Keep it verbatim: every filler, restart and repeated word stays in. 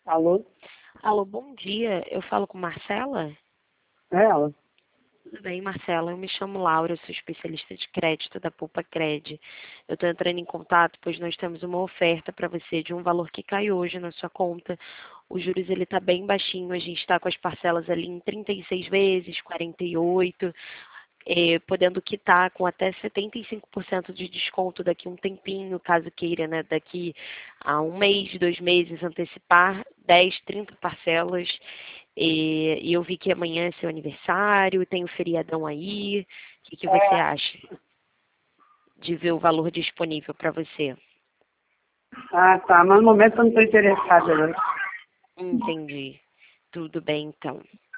Alô? Alô, bom dia. Eu falo com Marcela? É ela. Tudo bem, Marcela? Eu me chamo Laura, eu sou especialista de crédito da Poupa Cred. Eu estou entrando em contato, pois nós temos uma oferta para você de um valor que cai hoje na sua conta. Os juros ele está bem baixinho, a gente está com as parcelas ali em trinta e seis vezes, quarenta e oito, eh, podendo quitar com até setenta e cinco por cento de desconto daqui a um tempinho, caso queira, né? Daqui a um mês, dois meses, antecipar dez, trinta parcelas. E, e eu vi que amanhã é seu aniversário, tem o feriadão aí. O que, que você acha de ver o valor disponível para você? Ah, tá. Mas no momento eu não estou interessada, não. Entendi. Tudo bem, então.